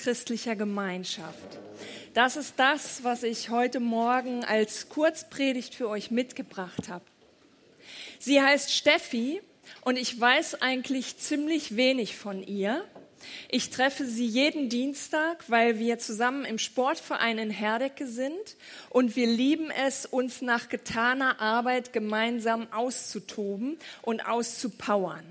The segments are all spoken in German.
christlicher Gemeinschaft. Das ist das, was ich heute Morgen als Kurzpredigt für euch mitgebracht habe. Sie heißt Steffi und ich weiß eigentlich ziemlich wenig von ihr. Ich treffe sie jeden Dienstag, weil wir zusammen im Sportverein in Herdecke sind und wir lieben es, uns nach getaner Arbeit gemeinsam auszutoben und auszupowern.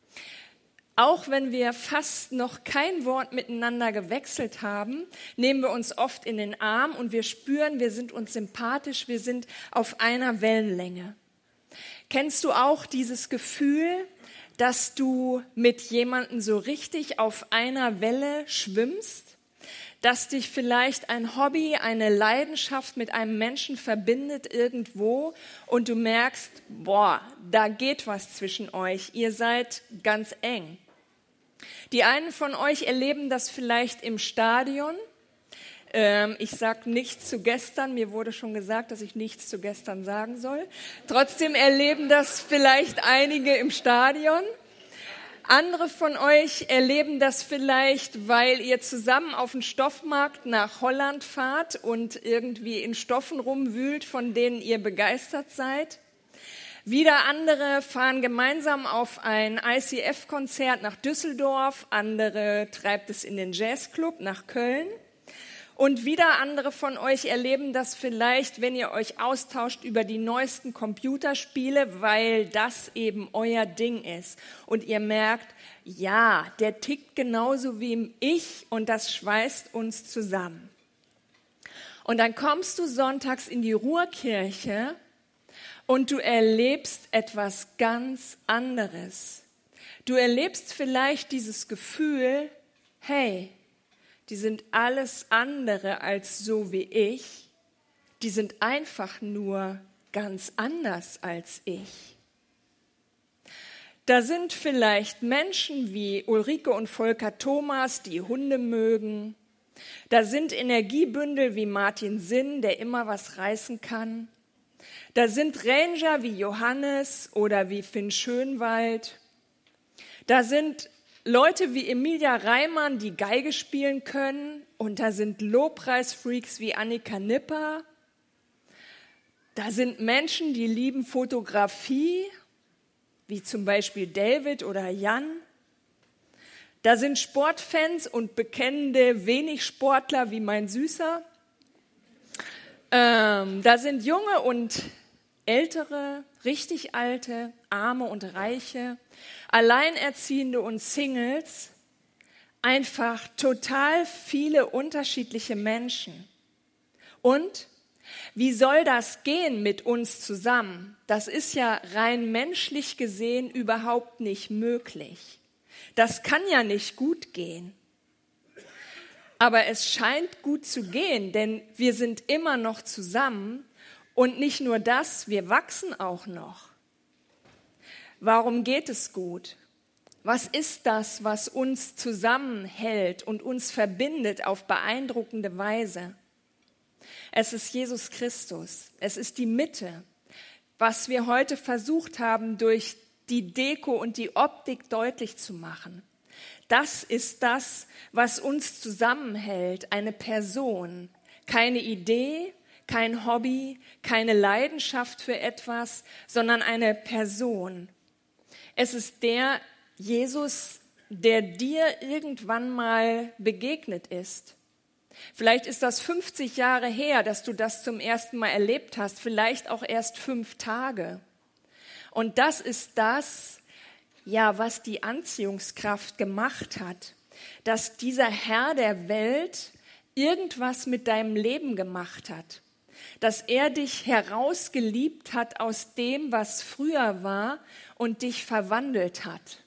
Auch wenn wir fast noch kein Wort miteinander gewechselt haben, nehmen wir uns oft in den Arm und wir spüren, wir sind uns sympathisch, wir sind auf einer Wellenlänge. Kennst du auch dieses Gefühl, dass du mit jemandem so richtig auf einer Welle schwimmst? Dass dich vielleicht ein Hobby, eine Leidenschaft mit einem Menschen verbindet irgendwo und du merkst, boah, da geht was zwischen euch, ihr seid ganz eng. Die einen von euch erleben das vielleicht im Stadion. Ich sage nichts zu gestern, mir wurde schon gesagt, dass ich nichts zu gestern sagen soll. Trotzdem erleben das vielleicht einige im Stadion. Andere von euch erleben das vielleicht, weil ihr zusammen auf den Stoffmarkt nach Holland fahrt und irgendwie in Stoffen rumwühlt, von denen ihr begeistert seid. Wieder andere fahren gemeinsam auf ein ICF-Konzert nach Düsseldorf, andere treibt es in den Jazzclub nach Köln. Und wieder andere von euch erleben das vielleicht, wenn ihr euch austauscht über die neuesten Computerspiele, weil das eben euer Ding ist. Und ihr merkt, ja, der tickt genauso wie ich und das schweißt uns zusammen. Und dann kommst du sonntags in die Ruhrkirche und du erlebst etwas ganz anderes. Du erlebst vielleicht dieses Gefühl, hey, die sind alles andere als so wie ich. Die sind einfach nur ganz anders als ich. Da sind vielleicht Menschen wie Ulrike und Volker Thomas, die Hunde mögen. Da sind Energiebündel wie Martin Sinn, der immer was reißen kann. Da sind Ranger wie Johannes oder wie Finn Schönwald. Da sind Leute wie Emilia Reimann, die Geige spielen können. Und da sind Lobpreisfreaks wie Annika Nipper. Da sind Menschen, die lieben Fotografie, wie zum Beispiel David oder Jan. Da sind Sportfans und bekennende Wenig-Sportler wie mein Süßer. Da sind Junge und Ältere, richtig Alte, Arme und Reiche, Alleinerziehende und Singles, einfach total viele unterschiedliche Menschen. Und wie soll das gehen mit uns zusammen? Das ist ja rein menschlich gesehen überhaupt nicht möglich. Das kann ja nicht gut gehen. Aber es scheint gut zu gehen, denn wir sind immer noch zusammen. Und nicht nur das, wir wachsen auch noch. Warum geht es gut? Was ist das, was uns zusammenhält und uns verbindet auf beeindruckende Weise? Es ist Jesus Christus. Es ist die Mitte, was wir heute versucht haben, durch die Deko und die Optik deutlich zu machen. Das ist das, was uns zusammenhält, eine Person, keine Idee, kein Hobby, keine Leidenschaft für etwas, sondern eine Person. Es ist der Jesus, der dir irgendwann mal begegnet ist. Vielleicht ist das 50 Jahre her, dass du das zum ersten Mal erlebt hast, vielleicht auch erst 5 Tage. Und das ist das, ja, was die Anziehungskraft gemacht hat, dass dieser Herr der Welt irgendwas mit deinem Leben gemacht hat. Dass er dich herausgeliebt hat aus dem, was früher war und dich verwandelt hat.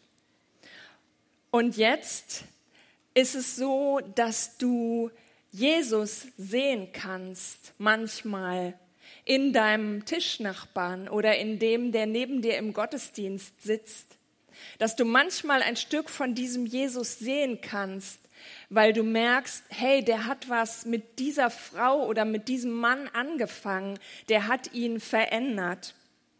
Und jetzt ist es so, dass du Jesus sehen kannst, manchmal in deinem Tischnachbarn oder in dem, der neben dir im Gottesdienst sitzt. Dass du manchmal ein Stück von diesem Jesus sehen kannst, weil du merkst, hey, der hat was mit dieser Frau oder mit diesem Mann angefangen, der hat ihn verändert.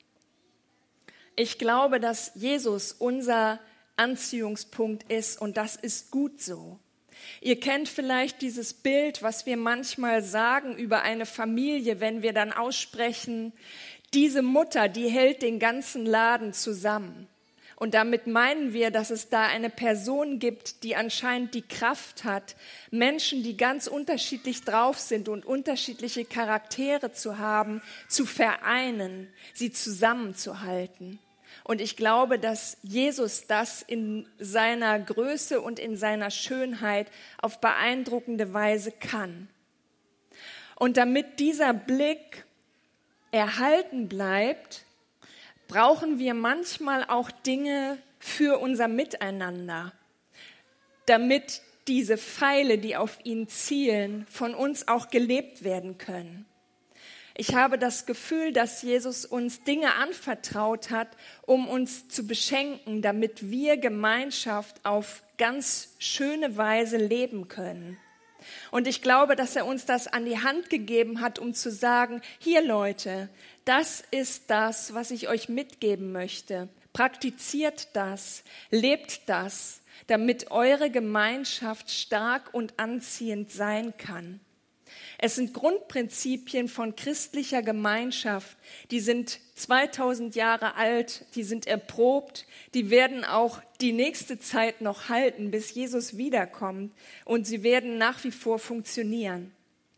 Ich glaube, dass Jesus unser Anziehungspunkt ist und das ist gut so. Ihr kennt vielleicht dieses Bild, was wir manchmal sagen über eine Familie, wenn wir dann aussprechen, diese Mutter, die hält den ganzen Laden zusammen. Und damit meinen wir, dass es da eine Person gibt, die anscheinend die Kraft hat, Menschen, die ganz unterschiedlich drauf sind und unterschiedliche Charaktere zu haben, zu vereinen, sie zusammenzuhalten. Und ich glaube, dass Jesus das in seiner Größe und in seiner Schönheit auf beeindruckende Weise kann. Und damit dieser Blick erhalten bleibt, brauchen wir manchmal auch Dinge für unser Miteinander, damit diese Pfeile, die auf ihn zielen, von uns auch gelebt werden können. Ich habe das Gefühl, dass Jesus uns Dinge anvertraut hat, um uns zu beschenken, damit wir Gemeinschaft auf ganz schöne Weise leben können. Und ich glaube, dass er uns das an die Hand gegeben hat, um zu sagen, hier Leute, das ist das, was ich euch mitgeben möchte. Praktiziert das, lebt das, damit eure Gemeinschaft stark und anziehend sein kann. Es sind Grundprinzipien von christlicher Gemeinschaft, die sind 2000 Jahre alt, die sind erprobt, die werden auch die nächste Zeit noch halten, bis Jesus wiederkommt, und sie werden nach wie vor funktionieren.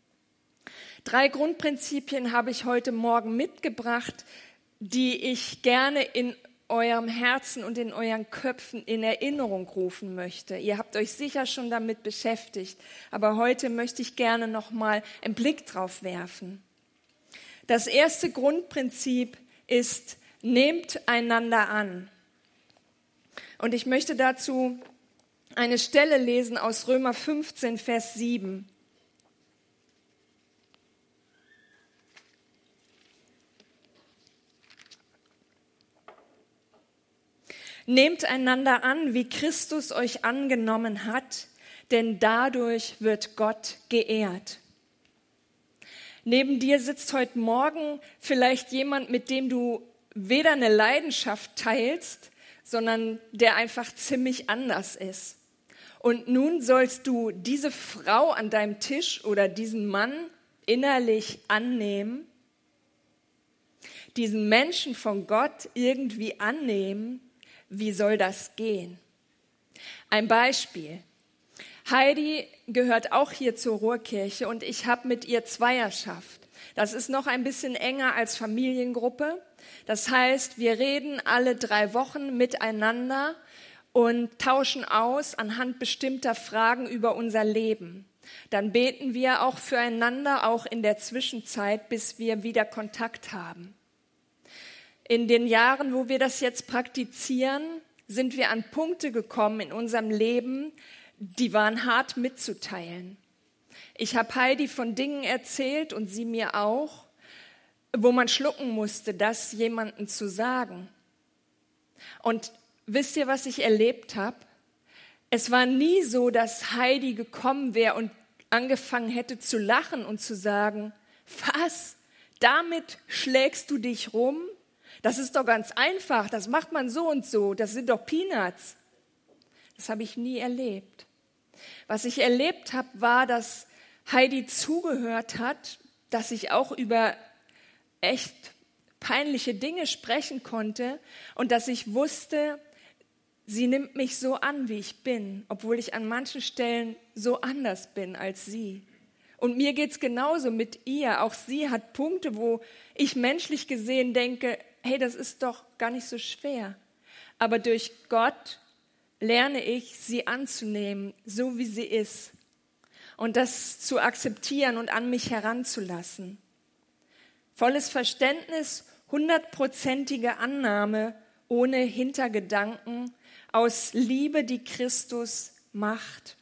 3 Grundprinzipien habe ich heute Morgen mitgebracht, die ich gerne in eurem Herzen und in euren Köpfen in Erinnerung rufen möchte. Ihr habt euch sicher schon damit beschäftigt, aber heute möchte ich gerne noch mal einen Blick drauf werfen. Das erste Grundprinzip ist, nehmt einander an. Und ich möchte dazu eine Stelle lesen aus Römer 15, Vers 7. Nehmt einander an, wie Christus euch angenommen hat, denn dadurch wird Gott geehrt. Neben dir sitzt heute Morgen vielleicht jemand, mit dem du weder eine Leidenschaft teilst, sondern der einfach ziemlich anders ist. Und nun sollst du diese Frau an deinem Tisch oder diesen Mann innerlich annehmen, diesen Menschen von Gott irgendwie annehmen. Wie soll das gehen? Ein Beispiel. Heidi gehört auch hier zur Ruhrkirche und ich habe mit ihr Zweierschaft. Das ist noch ein bisschen enger als Familiengruppe. Das heißt, wir reden alle 3 Wochen miteinander und tauschen aus anhand bestimmter Fragen über unser Leben. Dann beten wir auch füreinander, auch in der Zwischenzeit, bis wir wieder Kontakt haben. In den Jahren, wo wir das jetzt praktizieren, sind wir an Punkte gekommen in unserem Leben, die waren hart mitzuteilen. Ich habe Heidi von Dingen erzählt und sie mir auch, wo man schlucken musste, das jemandem zu sagen. Und wisst ihr, was ich erlebt habe? Es war nie so, dass Heidi gekommen wäre und angefangen hätte zu lachen und zu sagen, was, damit schlägst du dich rum? Das ist doch ganz einfach, das macht man so und so, das sind doch Peanuts. Das habe ich nie erlebt. Was ich erlebt habe, war, dass Heidi zugehört hat, dass ich auch über echt peinliche Dinge sprechen konnte und dass ich wusste, sie nimmt mich so an, wie ich bin, obwohl ich an manchen Stellen so anders bin als sie. Und mir geht's genauso mit ihr. Auch sie hat Punkte, wo ich menschlich gesehen denke, hey, das ist doch gar nicht so schwer. Aber durch Gott lerne ich, sie anzunehmen, so wie sie ist. Und das zu akzeptieren und an mich heranzulassen. Volles Verständnis, 100%ige Annahme, ohne Hintergedanken, aus Liebe, die Christus macht.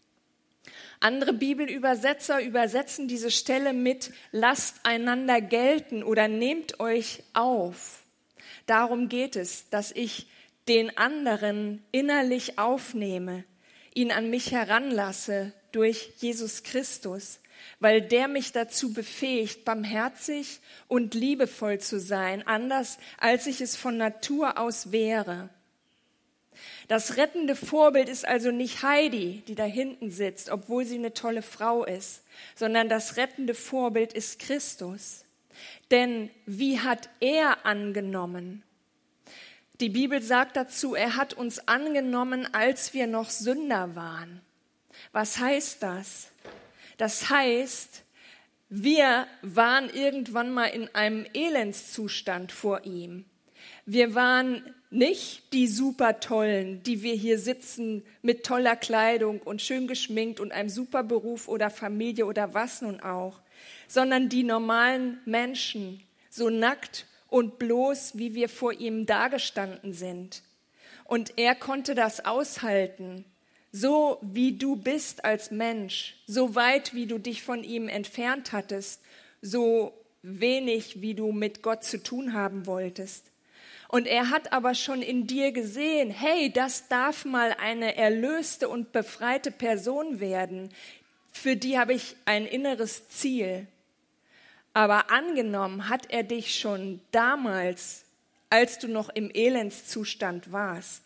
Andere Bibelübersetzer übersetzen diese Stelle mit lasst einander gelten oder nehmt euch auf. Darum geht es, dass ich den anderen innerlich aufnehme, ihn an mich heranlasse durch Jesus Christus, weil der mich dazu befähigt, barmherzig und liebevoll zu sein, anders als ich es von Natur aus wäre. Das rettende Vorbild ist also nicht Heidi, die da hinten sitzt, obwohl sie eine tolle Frau ist, sondern das rettende Vorbild ist Christus. Denn wie hat er angenommen? Die Bibel sagt dazu, er hat uns angenommen, als wir noch Sünder waren. Was heißt das? Das heißt, wir waren irgendwann mal in einem Elendszustand vor ihm. Wir waren nicht die super tollen, die wir hier sitzen mit toller Kleidung und schön geschminkt und einem super Beruf oder Familie oder was nun auch, sondern die normalen Menschen, so nackt und bloß, wie wir vor ihm dagestanden sind. Und er konnte das aushalten, so wie du bist als Mensch, so weit, wie du dich von ihm entfernt hattest, so wenig, wie du mit Gott zu tun haben wolltest. Und er hat aber schon in dir gesehen, hey, das darf mal eine erlöste und befreite Person werden. Für die habe ich ein inneres Ziel. Aber angenommen hat er dich schon damals, als du noch im Elendszustand warst.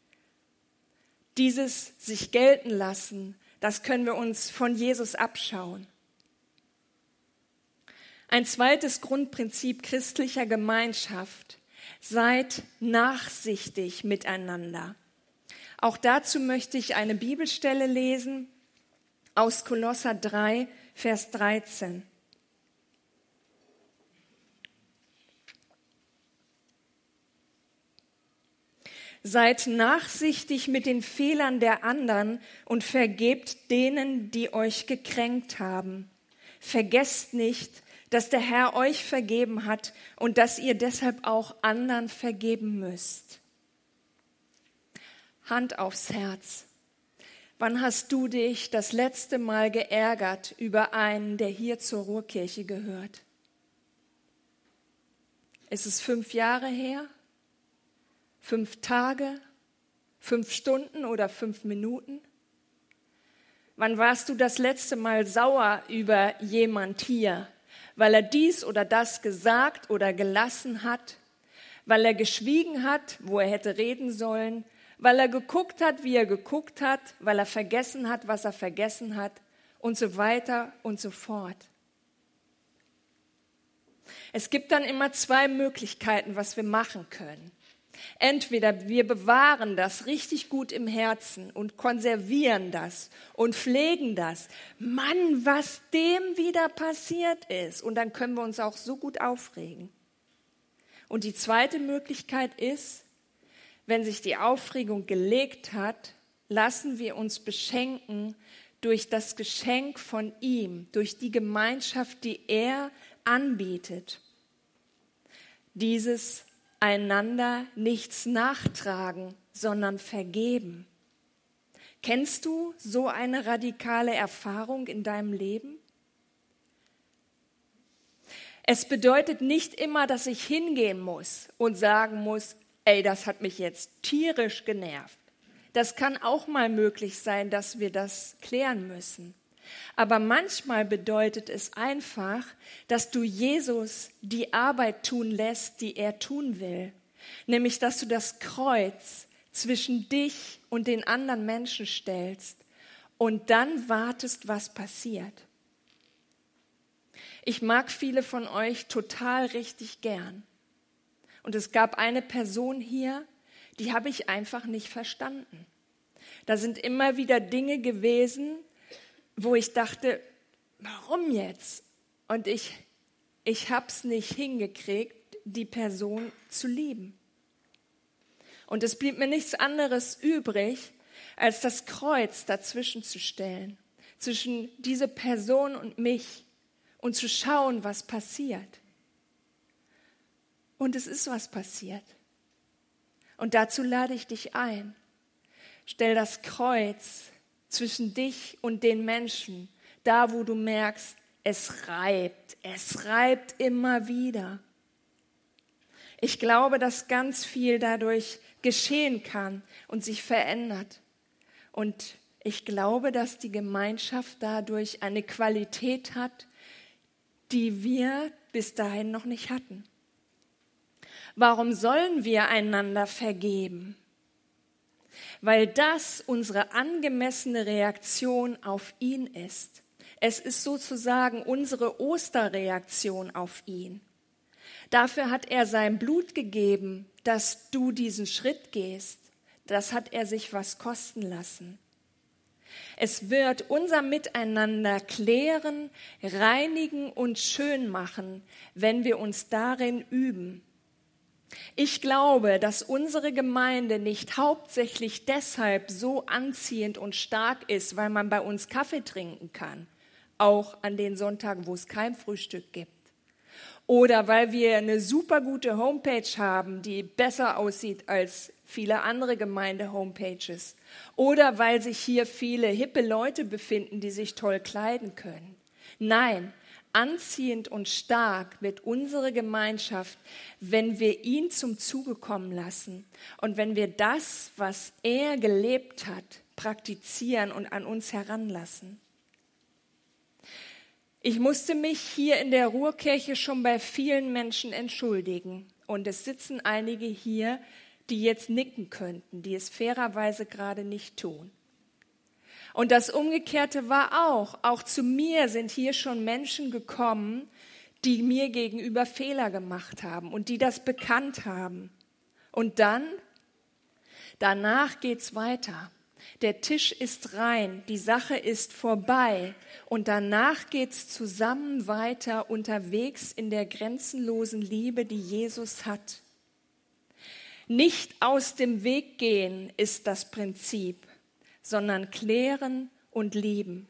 Dieses sich gelten lassen, das können wir uns von Jesus abschauen. Ein zweites Grundprinzip christlicher Gemeinschaft: Seid nachsichtig miteinander. Auch dazu möchte ich eine Bibelstelle lesen aus Kolosser 3, Vers 13. Seid nachsichtig mit den Fehlern der anderen und vergebt denen, die euch gekränkt haben. Vergesst nicht, dass der Herr euch vergeben hat und dass ihr deshalb auch anderen vergeben müsst. Hand aufs Herz. Wann hast du dich das letzte Mal geärgert über einen, der hier zur Ruhrkirche gehört? Ist es 5 Jahre her? 5 Tage? 5 Stunden oder 5 Minuten? Wann warst du das letzte Mal sauer über jemand hier, weil er dies oder das gesagt oder gelassen hat, weil er geschwiegen hat, wo er hätte reden sollen, weil er geguckt hat, wie er geguckt hat, weil er vergessen hat, was er vergessen hat und so weiter und so fort. Es gibt dann immer 2 Möglichkeiten, was wir machen können. Entweder wir bewahren das richtig gut im Herzen und konservieren das und pflegen das. Mann, was dem wieder passiert ist. Und dann können wir uns auch so gut aufregen. Und die zweite Möglichkeit ist, wenn sich die Aufregung gelegt hat, lassen wir uns beschenken durch das Geschenk von ihm, durch die Gemeinschaft, die er anbietet. Dieses einander nichts nachtragen, sondern vergeben. Kennst du so eine radikale Erfahrung in deinem Leben? Es bedeutet nicht immer, dass ich hingehen muss und sagen muss, ey, das hat mich jetzt tierisch genervt. Das kann auch mal möglich sein, dass wir das klären müssen. Aber manchmal bedeutet es einfach, dass du Jesus die Arbeit tun lässt, die er tun will. Nämlich, dass du das Kreuz zwischen dich und den anderen Menschen stellst und dann wartest, was passiert. Ich mag viele von euch total richtig gern. Und es gab eine Person hier, die habe ich einfach nicht verstanden. Da sind immer wieder Dinge gewesen, wo ich dachte, warum jetzt? Und ich habe es nicht hingekriegt, die Person zu lieben. Und es blieb mir nichts anderes übrig, als das Kreuz dazwischen zu stellen, zwischen diese Person und mich und zu schauen, was passiert. Und es ist was passiert. Und dazu lade ich dich ein. Stell das Kreuz zwischen dich und den Menschen, da wo du merkst, es reibt immer wieder. Ich glaube, dass ganz viel dadurch geschehen kann und sich verändert. Und ich glaube, dass die Gemeinschaft dadurch eine Qualität hat, die wir bis dahin noch nicht hatten. Warum sollen wir einander vergeben? weil das unsere angemessene Reaktion auf ihn ist. Es ist sozusagen unsere Osterreaktion auf ihn. Dafür hat er sein Blut gegeben, dass du diesen Schritt gehst. Das hat er sich was kosten lassen. Es wird unser Miteinander klären, reinigen und schön machen, wenn wir uns darin üben. Ich glaube, dass unsere Gemeinde nicht hauptsächlich deshalb so anziehend und stark ist, weil man bei uns Kaffee trinken kann, auch an den Sonntagen, wo es kein Frühstück gibt. Oder weil wir eine super gute Homepage haben, die besser aussieht als viele andere Gemeinde-Homepages. Oder weil sich hier viele hippe Leute befinden, die sich toll kleiden können. Nein, anziehend und stark wird unsere Gemeinschaft, wenn wir ihn zum Zuge kommen lassen und wenn wir das, was er gelebt hat, praktizieren und an uns heranlassen. Ich musste mich hier in der Ruhrkirche schon bei vielen Menschen entschuldigen. Und es sitzen einige hier, die jetzt nicken könnten, die es fairerweise gerade nicht tun. Und das Umgekehrte war auch zu mir sind hier schon Menschen gekommen, die mir gegenüber Fehler gemacht haben und die das bekannt haben. Und danach geht's weiter. Der Tisch ist rein, die Sache ist vorbei und danach geht's zusammen weiter unterwegs in der grenzenlosen Liebe, die Jesus hat. Nicht aus dem Weg gehen ist das Prinzip, sondern klären und lieben.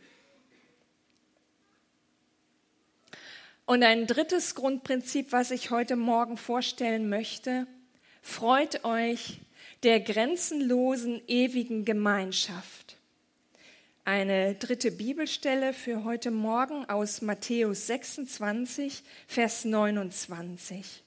Und ein drittes Grundprinzip, was ich heute Morgen vorstellen möchte: Freut euch der grenzenlosen, ewigen Gemeinschaft. Eine dritte Bibelstelle für heute Morgen aus Matthäus 26, Vers 29.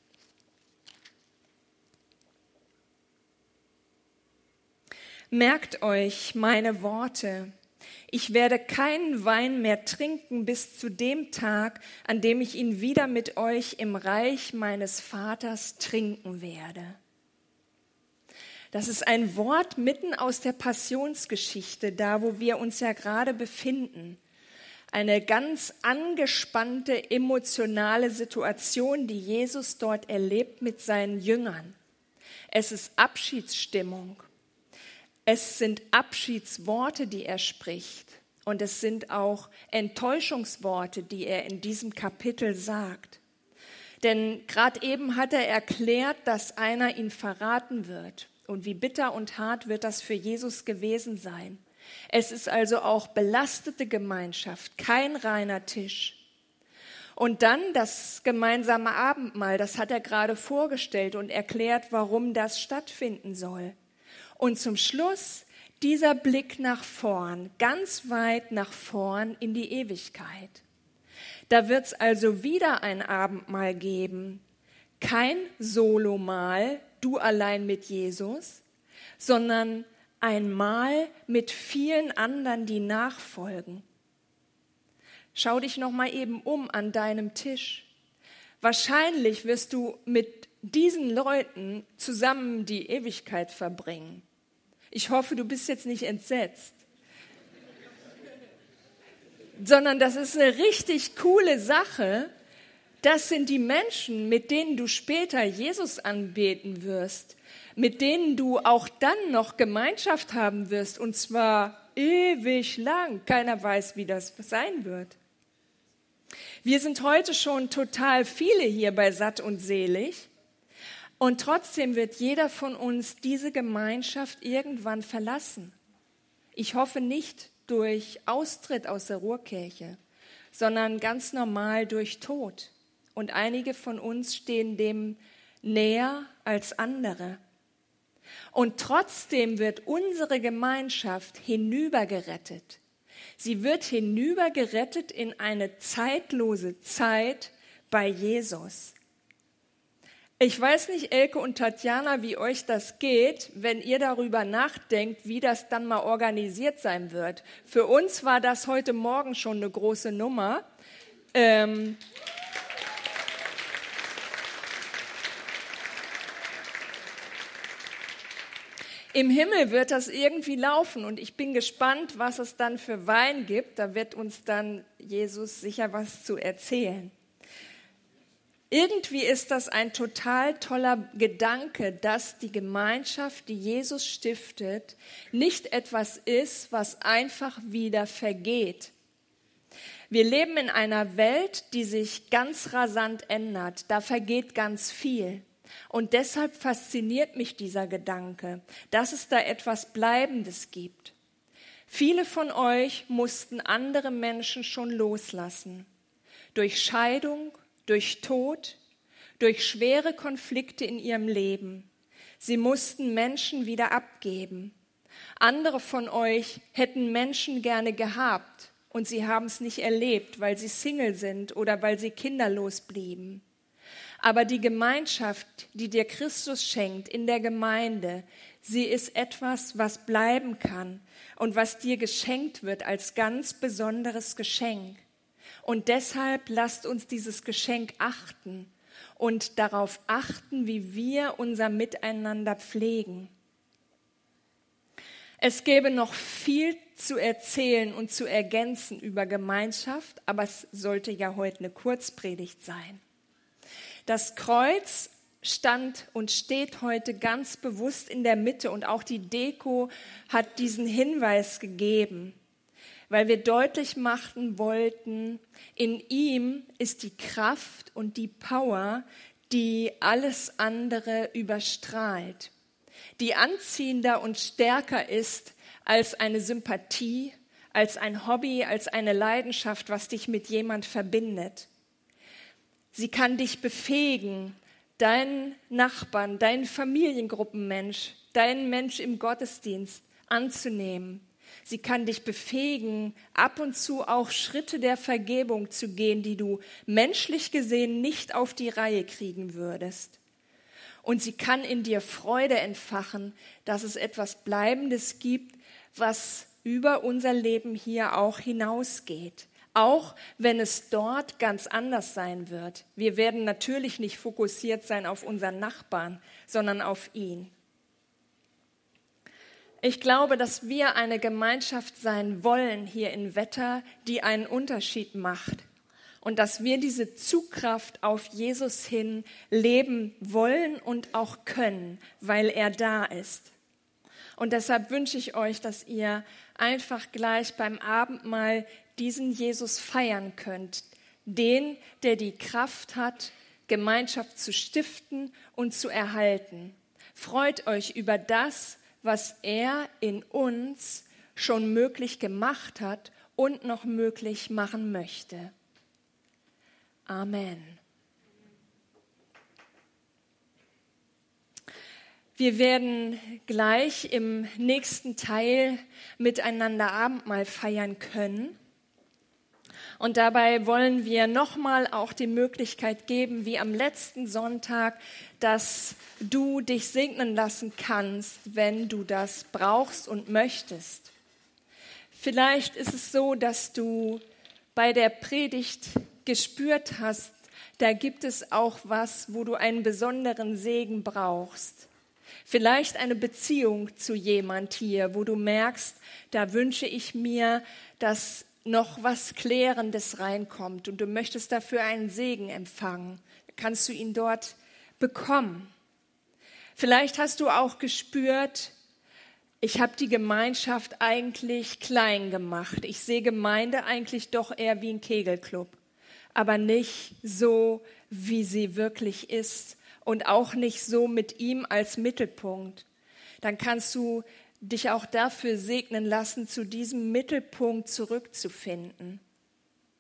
Merkt euch meine Worte. Ich werde keinen Wein mehr trinken bis zu dem Tag, an dem ich ihn wieder mit euch im Reich meines Vaters trinken werde. Das ist ein Wort mitten aus der Passionsgeschichte, da wo wir uns ja gerade befinden. Eine ganz angespannte, emotionale Situation, die Jesus dort erlebt mit seinen Jüngern. Es ist Abschiedsstimmung. Es sind Abschiedsworte, die er spricht. Und es sind auch Enttäuschungsworte, die er in diesem Kapitel sagt. Denn gerade eben hat er erklärt, dass einer ihn verraten wird. Und wie bitter und hart wird das für Jesus gewesen sein. Es ist also auch belastete Gemeinschaft, kein reiner Tisch. Und dann das gemeinsame Abendmahl, das hat er gerade vorgestellt und erklärt, warum das stattfinden soll. Und zum Schluss dieser Blick nach vorn, ganz weit nach vorn in die Ewigkeit. Da wird es also wieder ein Abendmahl geben, kein Solomahl, du allein mit Jesus, sondern ein Mahl mit vielen anderen, die nachfolgen. Schau dich noch mal eben um an deinem Tisch. Wahrscheinlich wirst du mit diesen Leuten zusammen die Ewigkeit verbringen. Ich hoffe, du bist jetzt nicht entsetzt. Sondern das ist eine richtig coole Sache. Das sind die Menschen, mit denen du später Jesus anbeten wirst, mit denen du auch dann noch Gemeinschaft haben wirst, und zwar ewig lang. Keiner weiß, wie das sein wird. Wir sind heute schon total viele hier bei Satt und Selig, und trotzdem wird jeder von uns diese Gemeinschaft irgendwann verlassen. Ich hoffe nicht durch Austritt aus der Ruhrkirche, sondern ganz normal durch Tod. Und einige von uns stehen dem näher als andere. Und trotzdem wird unsere Gemeinschaft hinübergerettet. Sie wird hinübergerettet in eine zeitlose Zeit bei Jesus. Ich weiß nicht, Elke und Tatjana, wie euch das geht, wenn ihr darüber nachdenkt, wie das dann mal organisiert sein wird. Für uns war das heute Morgen schon eine große Nummer. Im Himmel wird das irgendwie laufen und ich bin gespannt, was es dann für Wein gibt. Da wird uns dann Jesus sicher was zu erzählen. Irgendwie ist das ein total toller Gedanke, dass die Gemeinschaft, die Jesus stiftet, nicht etwas ist, was einfach wieder vergeht. Wir leben in einer Welt, die sich ganz rasant ändert. Da vergeht ganz viel. Und deshalb fasziniert mich dieser Gedanke, dass es da etwas Bleibendes gibt. Viele von euch mussten andere Menschen schon loslassen. Durch Scheidung, durch Tod, durch schwere Konflikte in ihrem Leben. Sie mussten Menschen wieder abgeben. Andere von euch hätten Menschen gerne gehabt und sie haben es nicht erlebt, weil sie Single sind oder weil sie kinderlos blieben. Aber die Gemeinschaft, die dir Christus schenkt in der Gemeinde, sie ist etwas, was bleiben kann und was dir geschenkt wird als ganz besonderes Geschenk. Und deshalb lasst uns dieses Geschenk achten und darauf achten, wie wir unser Miteinander pflegen. Es gäbe noch viel zu erzählen und zu ergänzen über Gemeinschaft, aber es sollte ja heute eine Kurzpredigt sein. Das Kreuz stand und steht heute ganz bewusst in der Mitte und auch die Deko hat diesen Hinweis gegeben, weil wir deutlich machen wollten, in ihm ist die Kraft und die Power, die alles andere überstrahlt, die anziehender und stärker ist als eine Sympathie, als ein Hobby, als eine Leidenschaft, was dich mit jemand verbindet. Sie kann dich befähigen, deinen Nachbarn, deinen Familiengruppenmensch, deinen Mensch im Gottesdienst anzunehmen. Sie kann dich befähigen, ab und zu auch Schritte der Vergebung zu gehen, die du menschlich gesehen nicht auf die Reihe kriegen würdest. Und sie kann in dir Freude entfachen, dass es etwas Bleibendes gibt, was über unser Leben hier auch hinausgeht. Auch wenn es dort ganz anders sein wird. Wir werden natürlich nicht fokussiert sein auf unseren Nachbarn, sondern auf ihn. Ich glaube, dass wir eine Gemeinschaft sein wollen hier in Wetter, die einen Unterschied macht. Und dass wir diese Zugkraft auf Jesus hin leben wollen und auch können, weil er da ist. Und deshalb wünsche ich euch, dass ihr einfach gleich beim Abendmahl diesen Jesus feiern könnt. Den, der die Kraft hat, Gemeinschaft zu stiften und zu erhalten. Freut euch über das, was er in uns schon möglich gemacht hat und noch möglich machen möchte. Amen. Wir werden gleich im nächsten Teil miteinander Abendmahl feiern können. Und dabei wollen wir nochmal auch die Möglichkeit geben, wie am letzten Sonntag, dass du dich segnen lassen kannst, wenn du das brauchst und möchtest. Vielleicht ist es so, dass du bei der Predigt gespürt hast, da gibt es auch was, wo du einen besonderen Segen brauchst. Vielleicht eine Beziehung zu jemand hier, wo du merkst, da wünsche ich mir, dass noch was Klärendes reinkommt und du möchtest dafür einen Segen empfangen. Kannst du ihn dort bekommen. Vielleicht hast du auch gespürt, ich habe die Gemeinschaft eigentlich klein gemacht. Ich sehe Gemeinde eigentlich doch eher wie ein Kegelclub, aber nicht so, wie sie wirklich ist und auch nicht so mit ihm als Mittelpunkt. Dann kannst du dich auch dafür segnen lassen, zu diesem Mittelpunkt zurückzufinden.